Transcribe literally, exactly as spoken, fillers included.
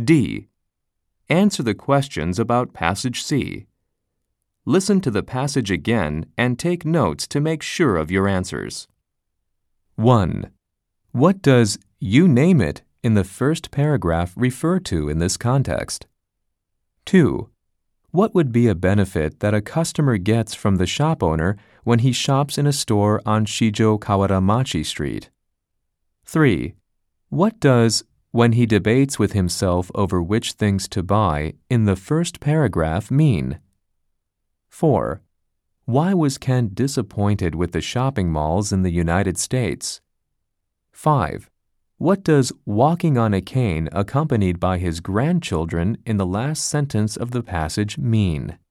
D. Answer the questions about Passage C. Listen to the passage again and take notes to make sure of your answers. one. What does "you name it" in the first paragraph refer to in this context? two. What would be a benefit that a customer gets from the shop owner when he shops in a store on Shijo Kawaramachi Street? three. What does "when he debates with himself over which things to buy" in the first paragraph mean? four. Why was Ken disappointed with the shopping malls in the United States? five. What does "walking on a cane accompanied by his grandchildren" in the last sentence of the passage mean?